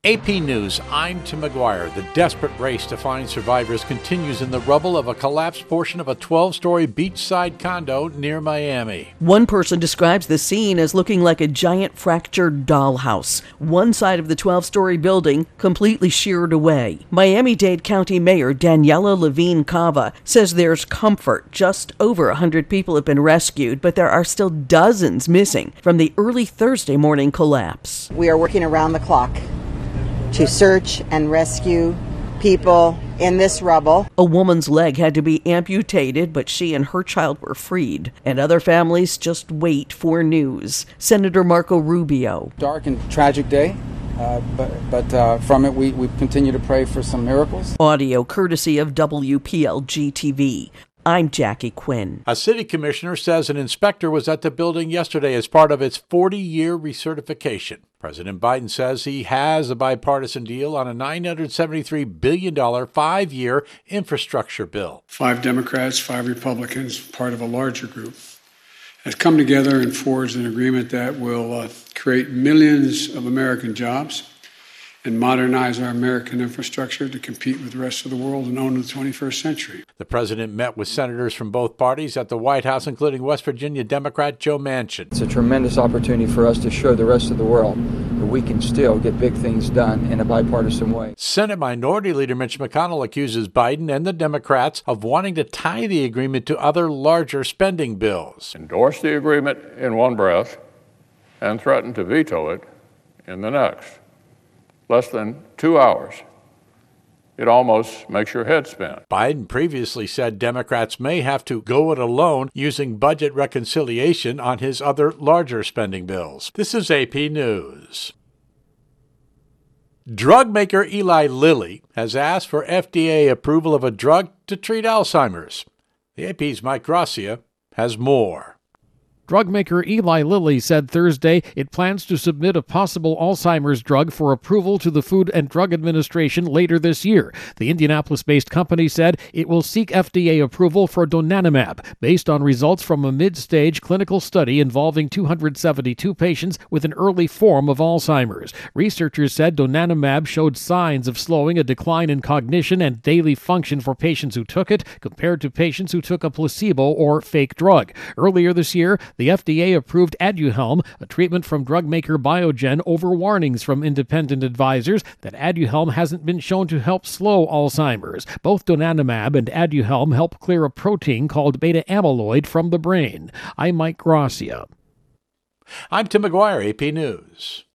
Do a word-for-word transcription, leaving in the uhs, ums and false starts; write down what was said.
A P News, I'm Tim McGuire. The desperate race to find survivors continues in the rubble of a collapsed portion of a twelve-story beachside condo near Miami. One person describes the scene as looking like a giant fractured dollhouse. One side of the twelve-story building completely sheared away. Miami-Dade County Mayor Daniela Levine Cava says there's comfort. Just over one hundred people have been rescued, but there are still dozens missing from the early Thursday morning collapse. We are working around the clock to search and rescue people in this rubble. A woman's leg had to be amputated, but she and her child were freed. And other families just wait for news. Senator Marco Rubio. Dark and tragic day, uh, but, but uh, from it we, we continue to pray for some miracles. Audio courtesy of W P L G T V. I'm Jackie Quinn. A city commissioner says an inspector was at the building yesterday as part of its forty-year recertification. President Biden says he has a bipartisan deal on a nine hundred seventy-three billion dollars five-year infrastructure bill. Five Democrats, five Republicans, part of a larger group, have come together and forged an agreement that will uh, create millions of American jobs and modernize our American infrastructure to compete with the rest of the world and own the twenty-first century. The president met with senators from both parties at the White House, including West Virginia Democrat Joe Manchin. It's a tremendous opportunity for us to show the rest of the world that we can still get big things done in a bipartisan way. Senate Minority Leader Mitch McConnell accuses Biden and the Democrats of wanting to tie the agreement to other larger spending bills. Endorse the agreement in one breath and threaten to veto it in the next. Less than two hours. It almost makes your head spin. Biden previously said Democrats may have to go it alone using budget reconciliation on his other larger spending bills. This is A P News. Drug maker Eli Lilly has asked for F D A approval of a drug to treat Alzheimer's. The A P's Mike Gracia has more. Drug maker Eli Lilly said Thursday it plans to submit a possible Alzheimer's drug for approval to the Food and Drug Administration later this year. The Indianapolis-based company said it will seek F D A approval for donanemab based on results from a mid-stage clinical study involving two hundred seventy-two patients with an early form of Alzheimer's. Researchers said donanemab showed signs of slowing a decline in cognition and daily function for patients who took it compared to patients who took a placebo or fake drug. Earlier this year, the F D A approved Aduhelm, a treatment from drug maker Biogen, over warnings from independent advisors that Aduhelm hasn't been shown to help slow Alzheimer's. Both donanemab and Aduhelm help clear a protein called beta amyloid from the brain. I'm Mike Gracia. I'm Tim McGuire, A P News.